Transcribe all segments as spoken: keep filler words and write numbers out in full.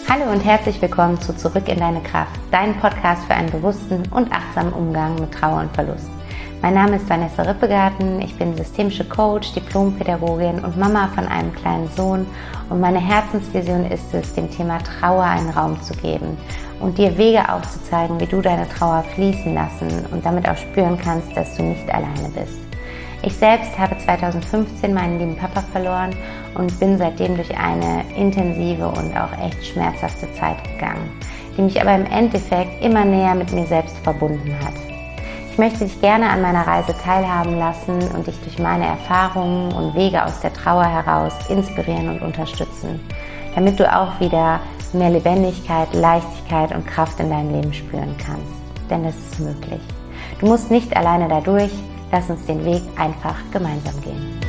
Hallo und herzlich willkommen zu Zurück in deine Kraft, dein Podcast für einen bewussten und achtsamen Umgang mit Trauer und Verlust. Mein Name ist Vanessa Rippegarten, ich bin systemische Coach, Diplompädagogin und Mama von einem kleinen Sohn und meine Herzensvision ist es, dem Thema Trauer einen Raum zu geben und dir Wege aufzuzeigen, wie du deine Trauer fließen lassen und damit auch spüren kannst, dass du nicht alleine bist. Ich selbst habe zweitausendfünfzehn meinen lieben Papa verloren und bin seitdem durch eine intensive und auch echt schmerzhafte Zeit gegangen, die mich aber im Endeffekt immer näher mit mir selbst verbunden hat. Ich möchte dich gerne an meiner Reise teilhaben lassen und dich durch meine Erfahrungen und Wege aus der Trauer heraus inspirieren und unterstützen, damit du auch wieder mehr Lebendigkeit, Leichtigkeit und Kraft in deinem Leben spüren kannst. Denn das ist möglich. Du musst nicht alleine dadurch. Lass uns den Weg einfach gemeinsam gehen.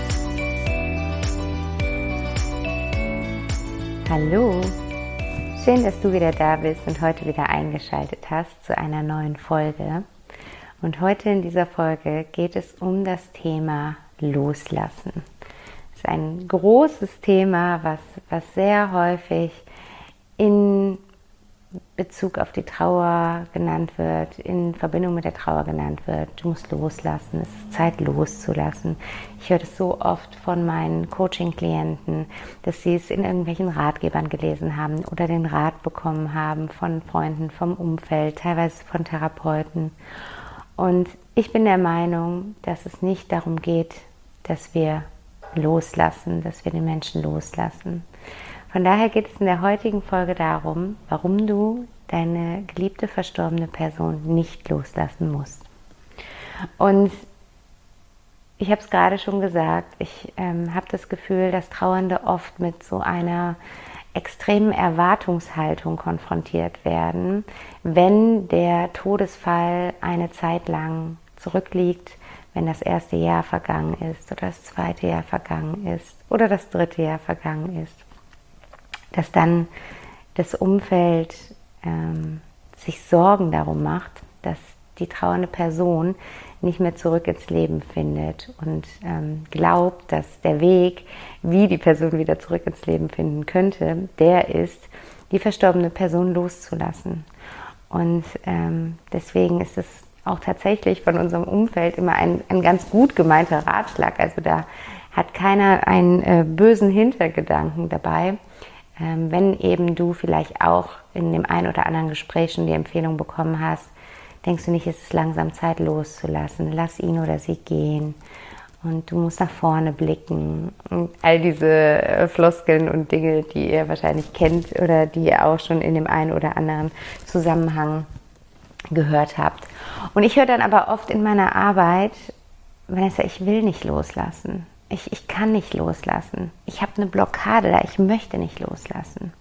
Hallo, schön, dass du wieder da bist und heute wieder eingeschaltet hast zu einer neuen Folge. Und heute in dieser Folge geht es um das Thema Loslassen. Das ist ein großes Thema, was, was sehr häufig in Bezug auf die Trauer genannt wird, in Verbindung mit der Trauer genannt wird. Du musst loslassen, es ist Zeit loszulassen. Ich höre das so oft von meinen Coaching-Klienten, dass sie es in irgendwelchen Ratgebern gelesen haben oder den Rat bekommen haben von Freunden, vom Umfeld, teilweise von Therapeuten. Und ich bin der Meinung, dass es nicht darum geht, dass wir loslassen, dass wir den Menschen loslassen. Von daher geht es in der heutigen Folge darum, warum du deine geliebte verstorbene Person nicht loslassen musst. Und ich habe es gerade schon gesagt, ich ähm, habe das Gefühl, dass Trauernde oft mit so einer extremen Erwartungshaltung konfrontiert werden, wenn der Todesfall eine Zeit lang zurückliegt, wenn das erste Jahr vergangen ist oder das zweite Jahr vergangen ist oder das dritte Jahr vergangen ist. Dass dann das Umfeld ähm, sich Sorgen darum macht, dass die trauernde Person nicht mehr zurück ins Leben findet und ähm, glaubt, dass der Weg, wie die Person wieder zurück ins Leben finden könnte, der ist, die verstorbene Person loszulassen. Und ähm, deswegen ist es auch tatsächlich von unserem Umfeld immer ein, ein ganz gut gemeinter Ratschlag. Also da hat keiner einen äh, bösen Hintergedanken dabei. Wenn eben du vielleicht auch in dem einen oder anderen Gespräch schon die Empfehlung bekommen hast, denkst du nicht, es ist langsam Zeit loszulassen, lass ihn oder sie gehen und du musst nach vorne blicken und all diese Floskeln und Dinge, die ihr wahrscheinlich kennt oder die ihr auch schon in dem einen oder anderen Zusammenhang gehört habt. Und ich höre dann aber oft in meiner Arbeit, Vanessa, ich will nicht loslassen. Ich, ich kann nicht loslassen. Ich habe eine Blockade da, ich möchte nicht loslassen.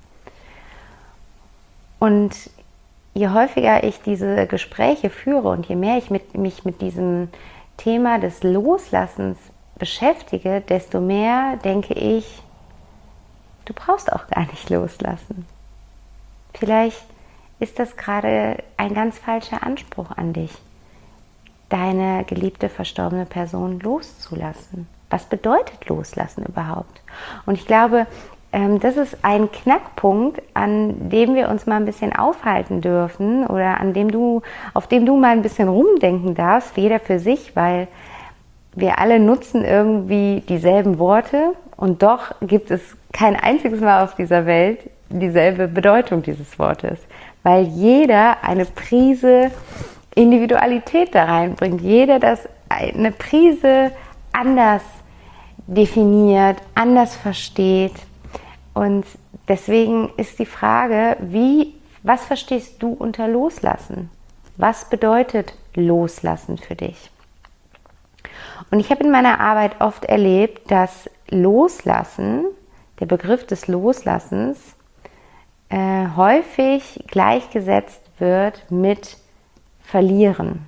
Und je häufiger ich diese Gespräche führe und je mehr ich mit, mich mit diesem Thema des Loslassens beschäftige, desto mehr denke ich, du brauchst auch gar nicht loslassen. Vielleicht ist das gerade ein ganz falscher Anspruch an dich, deine geliebte verstorbene Person loszulassen. Was bedeutet loslassen überhaupt? Und ich glaube, das ist ein Knackpunkt, an dem wir uns mal ein bisschen aufhalten dürfen oder an dem du, auf dem du mal ein bisschen rumdenken darfst, jeder für sich, weil wir alle nutzen irgendwie dieselben Worte und doch gibt es kein einziges Mal auf dieser Welt dieselbe Bedeutung dieses Wortes, weil jeder eine Prise Individualität da reinbringt, jeder das eine Prise anders definiert, anders versteht. Und deswegen ist die Frage, wie, was verstehst du unter Loslassen? Was bedeutet Loslassen für dich? Und ich habe in meiner Arbeit oft erlebt, dass Loslassen, der Begriff des Loslassens, äh, häufig gleichgesetzt wird mit Verlieren.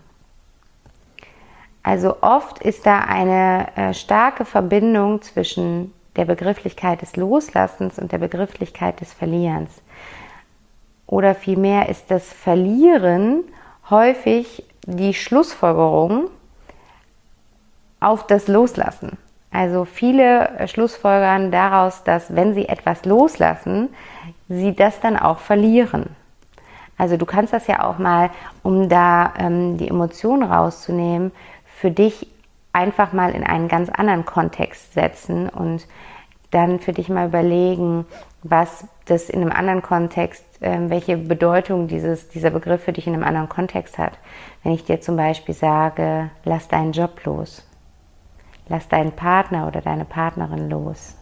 Also oft ist da eine äh, starke Verbindung zwischen der Begrifflichkeit des Loslassens und der Begrifflichkeit des Verlierens. Oder vielmehr ist das Verlieren häufig die Schlussfolgerung auf das Loslassen. Also viele schlussfolgern daraus, dass wenn sie etwas loslassen, sie das dann auch verlieren. Also du kannst das ja auch mal, um da ähm, die Emotionen rauszunehmen, für dich einfach mal in einen ganz anderen Kontext setzen und dann für dich mal überlegen, was das in einem anderen Kontext, äh, welche Bedeutung dieses, dieser Begriff für dich in einem anderen Kontext hat. Wenn ich dir zum Beispiel sage, lass deinen Job los, lass deinen Partner oder deine Partnerin los,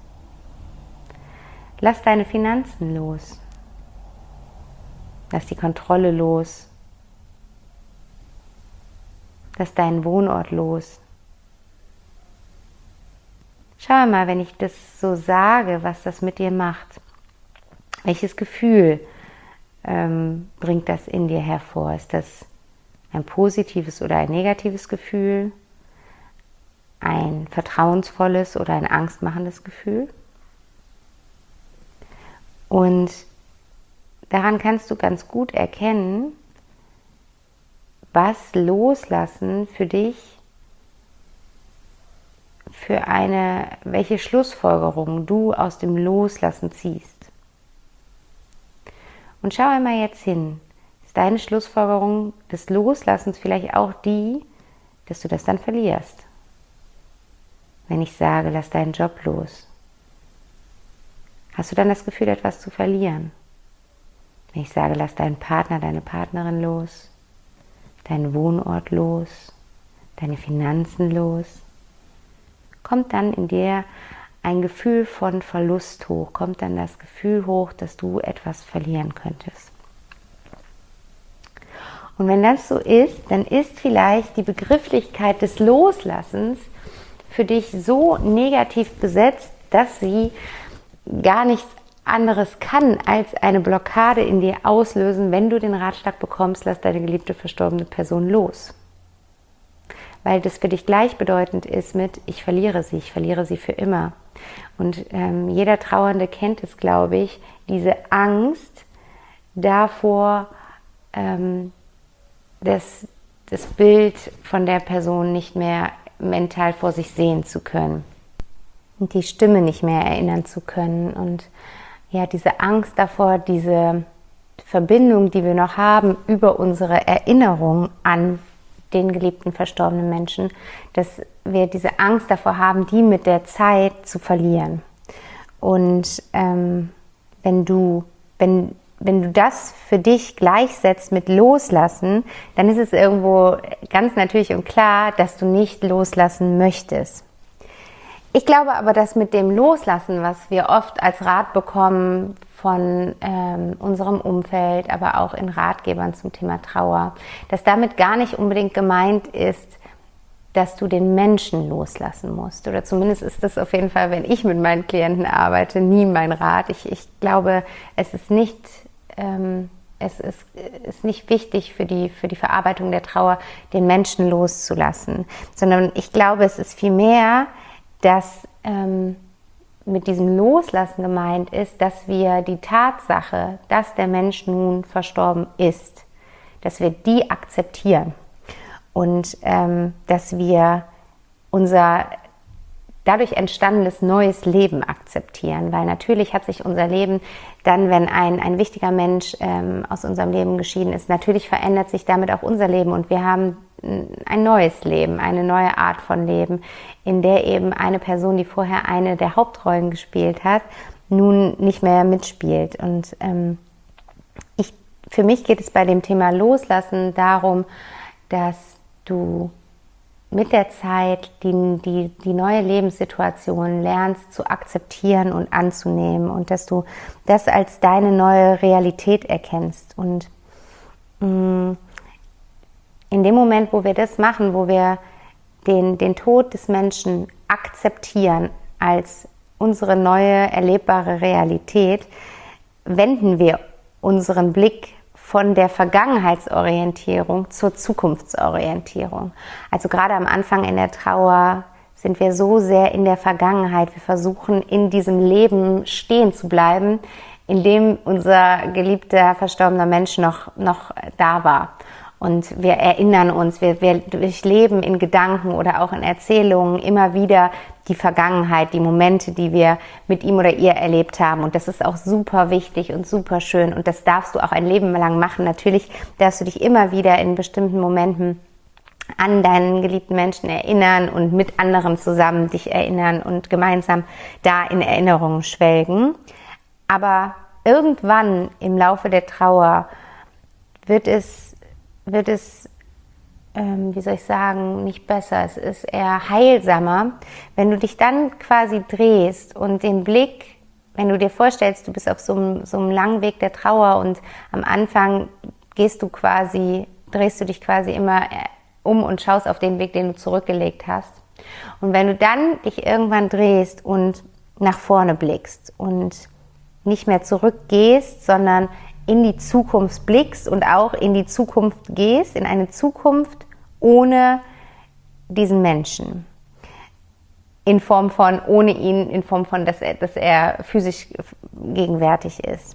lass deine Finanzen los, lass die Kontrolle los, lass deinen Wohnort los. Schau mal, wenn ich das so sage, was das mit dir macht. Welches Gefühl ähm, bringt das in dir hervor? Ist das ein positives oder ein negatives Gefühl? Ein vertrauensvolles oder ein angstmachendes Gefühl? Und daran kannst du ganz gut erkennen, was Loslassen für dich für eine, welche Schlussfolgerung du aus dem Loslassen ziehst. Und schau einmal jetzt hin. Ist deine Schlussfolgerung des Loslassens vielleicht auch die, dass du das dann verlierst? Wenn ich sage, lass deinen Job los, hast du dann das Gefühl, etwas zu verlieren? Wenn ich sage, lass deinen Partner, deine Partnerin los, deinen Wohnort los, deine Finanzen los, kommt dann in dir ein Gefühl von Verlust hoch, kommt dann das Gefühl hoch, dass du etwas verlieren könntest. Und wenn das so ist, dann ist vielleicht die Begrifflichkeit des Loslassens für dich so negativ besetzt, dass sie gar nichts anderes kann, als eine Blockade in dir auslösen, wenn du den Ratschlag bekommst, lass deine geliebte verstorbene Person los. Weil das für dich gleichbedeutend ist mit, ich verliere sie, ich verliere sie für immer. Und ähm, jeder Trauernde kennt es, glaube ich, diese Angst davor, ähm, das, das Bild von der Person nicht mehr mental vor sich sehen zu können und die Stimme nicht mehr erinnern zu können. Und ja, diese Angst davor, diese Verbindung, die wir noch haben über unsere Erinnerung an den geliebten verstorbenen Menschen, dass wir diese Angst davor haben, die mit der Zeit zu verlieren. Und ähm, wenn du, wenn, wenn du das für dich gleichsetzt mit Loslassen, dann ist es irgendwo ganz natürlich und klar, dass du nicht loslassen möchtest. Ich glaube aber, dass mit dem Loslassen, was wir oft als Rat bekommen von ähm, unserem Umfeld, aber auch in Ratgebern zum Thema Trauer, dass damit gar nicht unbedingt gemeint ist, dass du den Menschen loslassen musst. Oder zumindest ist das auf jeden Fall, wenn ich mit meinen Klienten arbeite, nie mein Rat. Ich, ich glaube, es ist nicht, ähm, es ist, ist nicht wichtig für die, für die Verarbeitung der Trauer, den Menschen loszulassen, sondern ich glaube, es ist vielmehr, dass ähm, mit diesem Loslassen gemeint ist, dass wir die Tatsache, dass der Mensch nun verstorben ist, dass wir die akzeptieren und ähm, dass wir unser dadurch entstandenes neues Leben akzeptieren, weil natürlich hat sich unser Leben dann, wenn ein, ein wichtiger Mensch ähm, aus unserem Leben geschieden ist, natürlich verändert sich damit auch unser Leben und wir haben ein neues Leben, eine neue Art von Leben, in der eben eine Person, die vorher eine der Hauptrollen gespielt hat, nun nicht mehr mitspielt. Und ähm, ich, für mich geht es bei dem Thema Loslassen darum, dass du mit der Zeit die, die, die neue Lebenssituation lernst zu akzeptieren und anzunehmen und dass du das als deine neue Realität erkennst. Und mh, in dem Moment, wo wir das machen, wo wir den, den Tod des Menschen akzeptieren als unsere neue erlebbare Realität, wenden wir unseren Blick von der Vergangenheitsorientierung zur Zukunftsorientierung. Also gerade am Anfang in der Trauer sind wir so sehr in der Vergangenheit. Wir versuchen in diesem Leben stehen zu bleiben, in dem unser geliebter, verstorbener Mensch noch, noch da war. Und wir erinnern uns, wir, wir durchleben in Gedanken oder auch in Erzählungen immer wieder die Vergangenheit, die Momente, die wir mit ihm oder ihr erlebt haben. Und das ist auch super wichtig und super schön. Und das darfst du auch ein Leben lang machen. Natürlich darfst du dich immer wieder in bestimmten Momenten an deinen geliebten Menschen erinnern und mit anderen zusammen dich erinnern und gemeinsam da in Erinnerungen schwelgen. Aber irgendwann im Laufe der Trauer wird es, wird es, ähm, wie soll ich sagen, nicht besser. Es ist eher heilsamer, wenn du dich dann quasi drehst und den Blick, wenn du dir vorstellst, du bist auf so einem, so einem langen Weg der Trauer und am Anfang gehst du quasi, drehst du dich quasi immer um und schaust auf den Weg, den du zurückgelegt hast. Und wenn du dann dich irgendwann drehst und nach vorne blickst und nicht mehr zurückgehst, sondern in die Zukunft blickst und auch in die Zukunft gehst, in eine Zukunft ohne diesen Menschen. In Form von, ohne ihn, in Form von, dass er, dass er physisch gegenwärtig ist.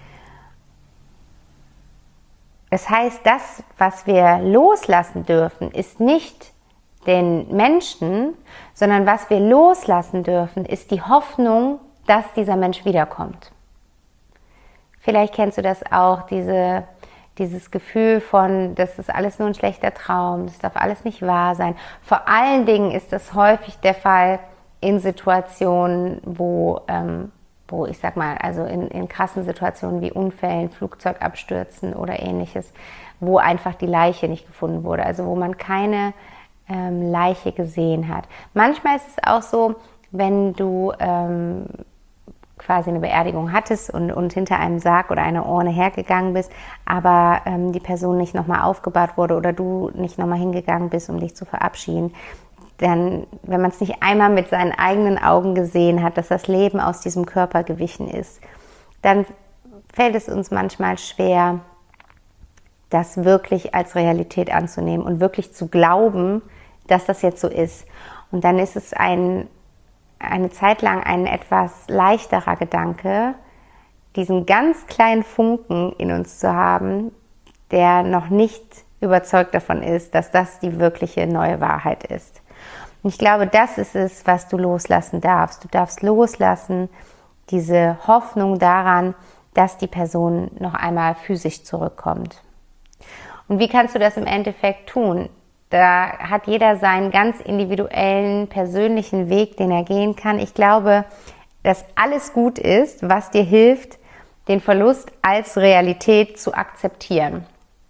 Das heißt, das, was wir loslassen dürfen, ist nicht den Menschen, sondern was wir loslassen dürfen, ist die Hoffnung, dass dieser Mensch wiederkommt. Vielleicht kennst du das auch, diese, dieses Gefühl von, das ist alles nur ein schlechter Traum, das darf alles nicht wahr sein. Vor allen Dingen ist das häufig der Fall in Situationen, wo, ähm, wo ich sag mal, also in, in krassen Situationen wie Unfällen, Flugzeugabstürzen oder ähnliches, wo einfach die Leiche nicht gefunden wurde, also wo man keine ähm, Leiche gesehen hat. Manchmal ist es auch so, wenn du ähm, quasi eine Beerdigung hattest und, und hinter einem Sarg oder einer Urne hergegangen bist, aber ähm, die Person nicht nochmal aufgebahrt wurde oder du nicht nochmal hingegangen bist, um dich zu verabschieden, dann, wenn man es nicht einmal mit seinen eigenen Augen gesehen hat, dass das Leben aus diesem Körper gewichen ist, dann fällt es uns manchmal schwer, das wirklich als Realität anzunehmen und wirklich zu glauben, dass das jetzt so ist. Und dann ist es ein eine Zeit lang ein etwas leichterer Gedanke, diesen ganz kleinen Funken in uns zu haben, der noch nicht überzeugt davon ist, dass das die wirkliche neue Wahrheit ist. Und ich glaube, das ist es, was du loslassen darfst. Du darfst loslassen diese Hoffnung daran, dass die Person noch einmal physisch zurückkommt. Und wie kannst du das im Endeffekt tun? Da hat jeder seinen ganz individuellen, persönlichen Weg, den er gehen kann. Ich glaube, dass alles gut ist, was dir hilft, den Verlust als Realität zu akzeptieren.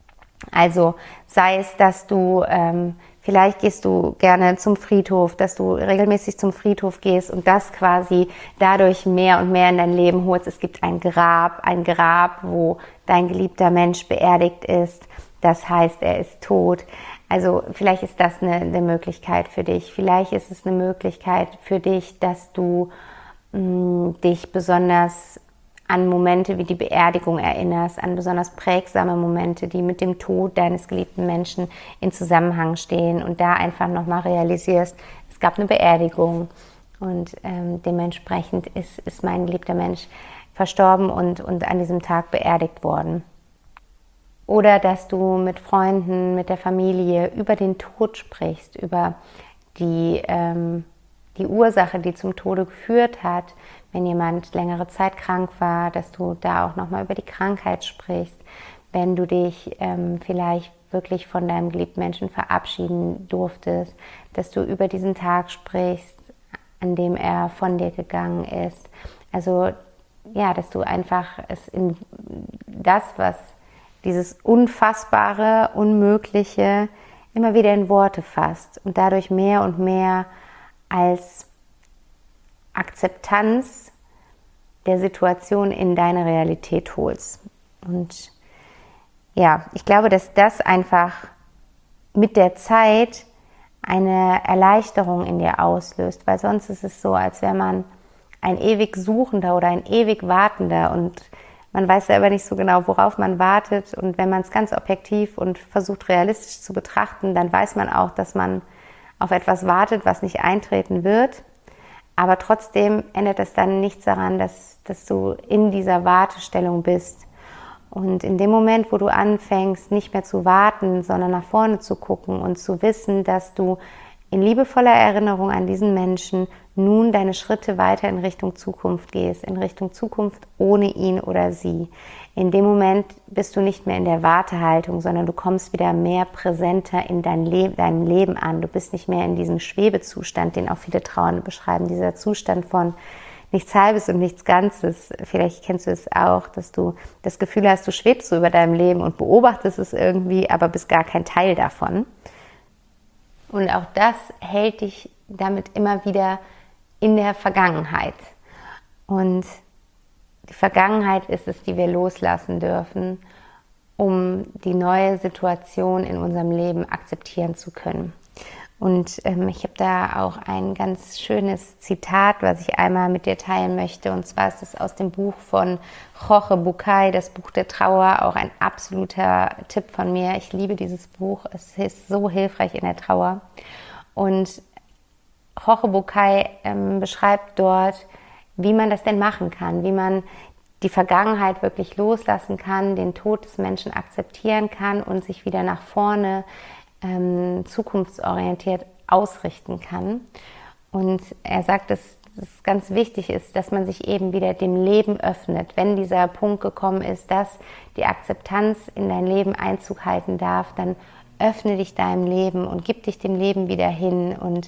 Also sei es, dass du, ähm, vielleicht gehst du gerne zum Friedhof, dass du regelmäßig zum Friedhof gehst und das quasi dadurch mehr und mehr in dein Leben holst. Es gibt ein Grab, ein Grab, wo dein geliebter Mensch beerdigt ist. Das heißt, er ist tot. Also vielleicht ist das eine, eine Möglichkeit für dich. Vielleicht ist es eine Möglichkeit für dich, dass du mh, dich besonders an Momente wie die Beerdigung erinnerst, an besonders prägsame Momente, die mit dem Tod deines geliebten Menschen in Zusammenhang stehen und da einfach nochmal realisierst, es gab eine Beerdigung und ähm, dementsprechend ist, ist mein geliebter Mensch verstorben und, und an diesem Tag beerdigt worden. Oder dass du mit Freunden, mit der Familie über den Tod sprichst, über die, ähm, die Ursache, die zum Tode geführt hat. Wenn jemand längere Zeit krank war, dass du da auch nochmal über die Krankheit sprichst. Wenn du dich ähm, vielleicht wirklich von deinem geliebten Menschen verabschieden durftest, dass du über diesen Tag sprichst, an dem er von dir gegangen ist. Also ja, dass du einfach es in das, was dieses Unfassbare, Unmögliche immer wieder in Worte fasst und dadurch mehr und mehr als Akzeptanz der Situation in deine Realität holst. Und ja, ich glaube, dass das einfach mit der Zeit eine Erleichterung in dir auslöst, weil sonst ist es so, als wäre man ein ewig Suchender oder ein ewig Wartender und man weiß selber nicht so genau, worauf man wartet. Und wenn man es ganz objektiv und versucht realistisch zu betrachten, dann weiß man auch, dass man auf etwas wartet, was nicht eintreten wird. Aber trotzdem ändert es dann nichts daran, dass, dass du in dieser Wartestellung bist Und in dem Moment, wo du anfängst, nicht mehr zu warten, sondern nach vorne zu gucken und zu wissen, dass du in liebevoller Erinnerung an diesen Menschen nun deine Schritte weiter in Richtung Zukunft gehst, in Richtung Zukunft ohne ihn oder sie. In dem Moment bist du nicht mehr in der Wartehaltung, sondern du kommst wieder mehr präsenter in dein Leben, deinem Leben an. Du bist nicht mehr in diesem Schwebezustand, den auch viele Trauernde beschreiben, dieser Zustand von nichts Halbes und nichts Ganzes. Vielleicht kennst du es auch, dass du das Gefühl hast, du schwebst so über deinem Leben und beobachtest es irgendwie, aber bist gar kein Teil davon. Und auch das hält dich damit immer wieder in der Vergangenheit. Und die Vergangenheit ist es, die wir loslassen dürfen, um die neue Situation in unserem Leben akzeptieren zu können. Und ähm, ich habe da auch ein ganz schönes Zitat, was ich einmal mit dir teilen möchte. Und zwar ist es aus dem Buch von Jorge Bucay, das Buch der Trauer, auch ein absoluter Tipp von mir. Ich liebe dieses Buch, es ist so hilfreich in der Trauer. Und Jorge Bucay ähm, beschreibt dort, wie man das denn machen kann, wie man die Vergangenheit wirklich loslassen kann, den Tod des Menschen akzeptieren kann und sich wieder nach vorne ähm, zukunftsorientiert ausrichten kann. Und er sagt, dass es ganz wichtig ist, dass man sich eben wieder dem Leben öffnet, wenn dieser Punkt gekommen ist, dass die Akzeptanz in dein Leben Einzug halten darf, dann öffne dich deinem Leben und gib dich dem Leben wieder hin und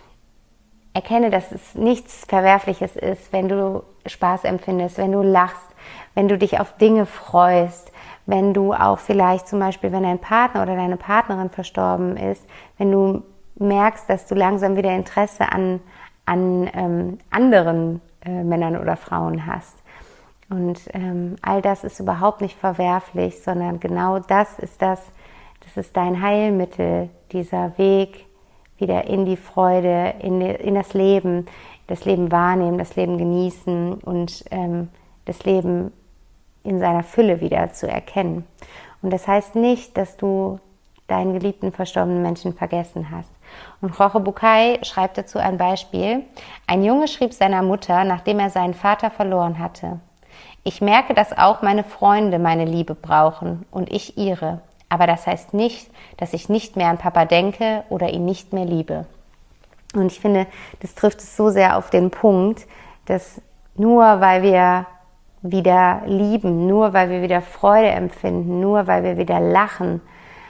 erkenne, dass es nichts Verwerfliches ist, wenn du Spaß empfindest, wenn du lachst, wenn du dich auf Dinge freust, wenn du auch vielleicht zum Beispiel, wenn dein Partner oder deine Partnerin verstorben ist, wenn du merkst, dass du langsam wieder Interesse an, an ähm, anderen äh, Männern oder Frauen hast. Und ähm, all das ist überhaupt nicht verwerflich, sondern genau das ist das, das ist dein Heilmittel, dieser Weg wieder in die Freude, in, die, in das Leben, das Leben wahrnehmen, das Leben genießen und ähm, das Leben in seiner Fülle wieder zu erkennen. Und das heißt nicht, dass du deinen geliebten verstorbenen Menschen vergessen hast. Und Jorge Bucay schreibt dazu ein Beispiel. Ein Junge schrieb seiner Mutter, nachdem er seinen Vater verloren hatte: Ich merke, dass auch meine Freunde meine Liebe brauchen und ich ihre. Aber das heißt nicht, dass ich nicht mehr an Papa denke oder ihn nicht mehr liebe. Und ich finde, das trifft es so sehr auf den Punkt, dass nur weil wir wieder lieben, nur weil wir wieder Freude empfinden, nur weil wir wieder lachen,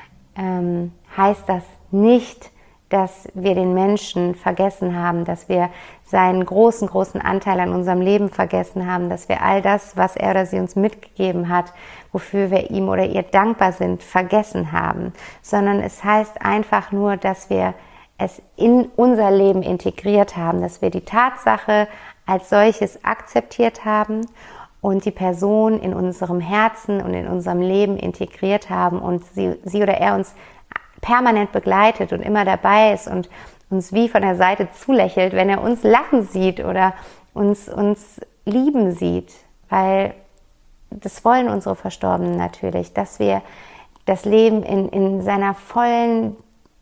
ähm, heißt das nicht, dass wir den Menschen vergessen haben, dass wir seinen großen, großen Anteil an unserem Leben vergessen haben, dass wir all das, was er oder sie uns mitgegeben hat, wofür wir ihm oder ihr dankbar sind, vergessen haben. Sondern es heißt einfach nur, dass wir es in unser Leben integriert haben, dass wir die Tatsache als solches akzeptiert haben und die Person in unserem Herzen und in unserem Leben integriert haben und sie, sie oder er uns permanent begleitet und immer dabei ist und uns wie von der Seite zulächelt, wenn er uns lachen sieht oder uns, uns lieben sieht, weil das wollen unsere Verstorbenen natürlich, dass wir das Leben in, in seiner vollen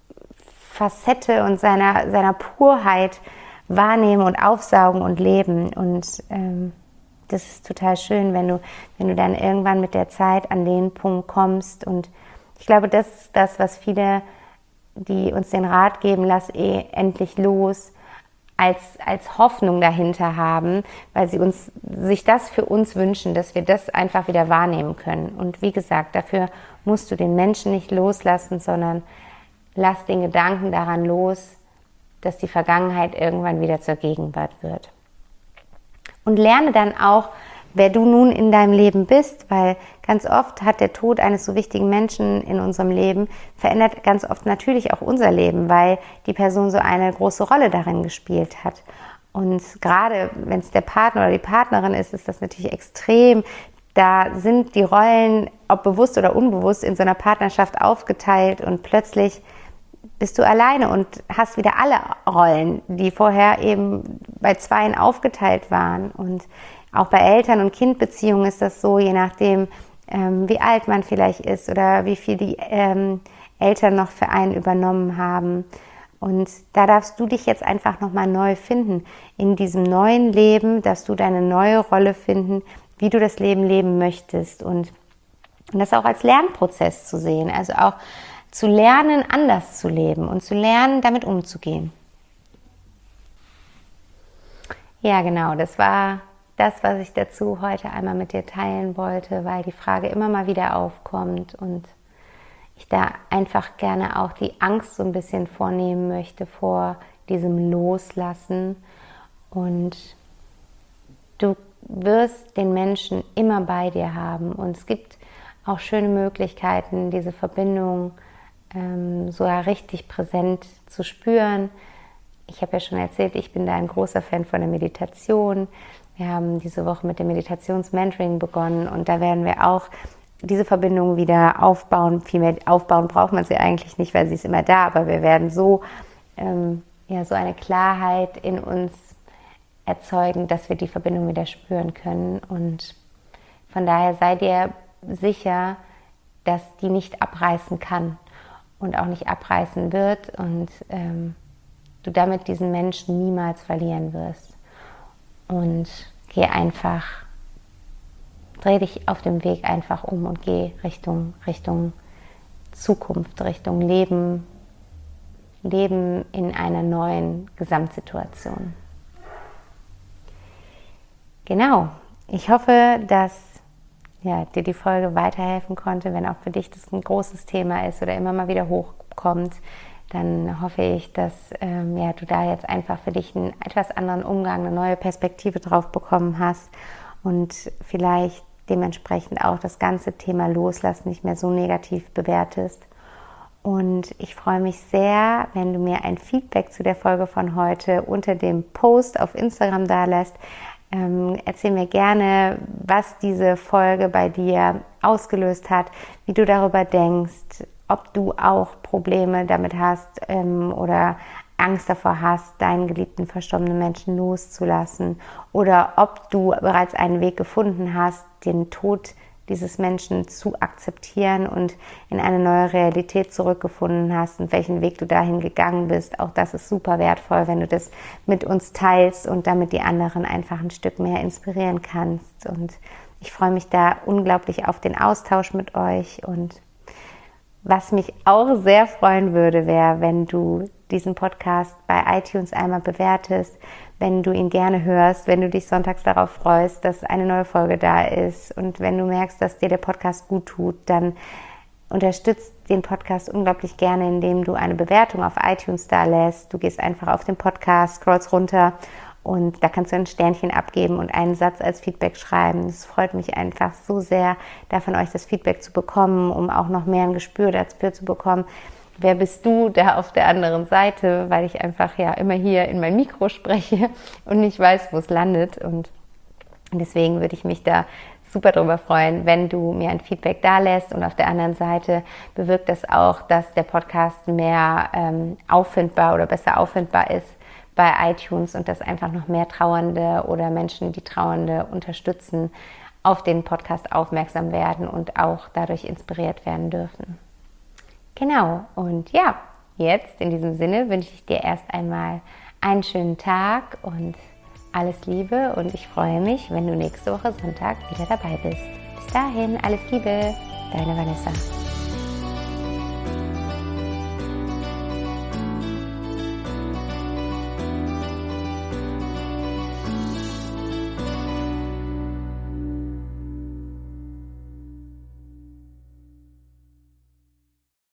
Facette und seiner, seiner Purheit wahrnehmen und aufsaugen und leben. Und ähm, das ist total schön, wenn du, wenn du dann irgendwann mit der Zeit an den Punkt kommst. Und ich glaube, das ist das, was viele, die uns den Rat geben, lass eh endlich los, als, als Hoffnung dahinter haben, weil sie uns, sich das für uns wünschen, dass wir das einfach wieder wahrnehmen können. Und wie gesagt, dafür musst du den Menschen nicht loslassen, sondern lass den Gedanken daran los, dass die Vergangenheit irgendwann wieder zur Gegenwart wird. Und lerne dann auch, wer du nun in deinem Leben bist, weil ganz oft hat der Tod eines so wichtigen Menschen in unserem Leben, verändert ganz oft natürlich auch unser Leben, weil die Person so eine große Rolle darin gespielt hat. Und gerade wenn es der Partner oder die Partnerin ist, ist das natürlich extrem. Da sind die Rollen, ob bewusst oder unbewusst, in so einer Partnerschaft aufgeteilt und plötzlich bist du alleine und hast wieder alle Rollen, die vorher eben bei Zweien aufgeteilt waren. Und auch bei Eltern- und Kindbeziehungen ist das so, je nachdem, ähm, wie alt man vielleicht ist oder wie viel die ähm, Eltern noch für einen übernommen haben. Und da darfst du dich jetzt einfach nochmal neu finden. In diesem neuen Leben darfst du deine neue Rolle finden, wie du das Leben leben möchtest. Und Und das auch als Lernprozess zu sehen, also auch zu lernen, anders zu leben und zu lernen, damit umzugehen. Ja, genau, das war das, was ich dazu heute einmal mit dir teilen wollte, weil die Frage immer mal wieder aufkommt und ich da einfach gerne auch die Angst so ein bisschen vornehmen möchte vor diesem Loslassen. Und du wirst den Menschen immer bei dir haben und es gibt auch schöne Möglichkeiten, diese Verbindung ähm, so richtig präsent zu spüren. Ich habe ja schon erzählt, ich bin da ein großer Fan von der Meditation. Wir haben diese Woche mit dem Meditations-Mentoring begonnen und da werden wir auch diese Verbindung wieder aufbauen. Viel mehr aufbauen braucht man sie eigentlich nicht, weil sie ist immer da, aber wir werden so, ähm, ja, so eine Klarheit in uns erzeugen, dass wir die Verbindung wieder spüren können. Und von daher sei dir sicher, dass die nicht abreißen kann und auch nicht abreißen wird und ähm, du damit diesen Menschen niemals verlieren wirst. Und geh einfach, dreh dich auf dem Weg einfach um und geh Richtung, Richtung Zukunft, Richtung Leben, Leben in einer neuen Gesamtsituation. Genau, ich hoffe, dass ja, dir die Folge weiterhelfen konnte. Wenn auch für dich das ein großes Thema ist oder immer mal wieder hochkommt, dann hoffe ich, dass ähm, ja, du da jetzt einfach für dich einen etwas anderen Umgang, eine neue Perspektive drauf bekommen hast und vielleicht dementsprechend auch das ganze Thema Loslassen nicht mehr so negativ bewertest. Und ich freue mich sehr, wenn du mir ein Feedback zu der Folge von heute unter dem Post auf Instagram dalässt. Ähm, erzähl mir gerne, was diese Folge bei dir ausgelöst hat, wie du darüber denkst, ob du auch Probleme damit hast ähm, oder Angst davor hast, deinen geliebten verstorbenen Menschen loszulassen oder ob du bereits einen Weg gefunden hast, den Tod dieses Menschen zu akzeptieren und in eine neue Realität zurückgefunden hast und welchen Weg du dahin gegangen bist. Auch das ist super wertvoll, wenn du das mit uns teilst und damit die anderen einfach ein Stück mehr inspirieren kannst. Und ich freue mich da unglaublich auf den Austausch mit euch. Und was mich auch sehr freuen würde, wäre, wenn du diesen Podcast bei iTunes einmal bewertest, wenn du ihn gerne hörst, wenn du dich sonntags darauf freust, dass eine neue Folge da ist und wenn du merkst, dass dir der Podcast gut tut, dann unterstützt den Podcast unglaublich gerne, indem du eine Bewertung auf iTunes da lässt. Du gehst einfach auf den Podcast, scrollst runter und da kannst du ein Sternchen abgeben und einen Satz als Feedback schreiben. Es freut mich einfach so sehr, da von euch das Feedback zu bekommen, um auch noch mehr ein Gespür dafür zu bekommen. Wer bist du da auf der anderen Seite, weil ich einfach ja immer hier in mein Mikro spreche und nicht weiß, wo es landet. Und deswegen würde ich mich da super drüber freuen, wenn du mir ein Feedback da lässt. Und auf der anderen Seite bewirkt das auch, dass der Podcast mehr ähm, auffindbar oder besser auffindbar ist bei iTunes und dass einfach noch mehr Trauernde oder Menschen, die Trauernde unterstützen, auf den Podcast aufmerksam werden und auch dadurch inspiriert werden dürfen. Genau, und ja, jetzt in diesem Sinne wünsche ich dir erst einmal einen schönen Tag und alles Liebe und ich freue mich, wenn du nächste Woche Sonntag wieder dabei bist. Bis dahin, alles Liebe, deine Vanessa.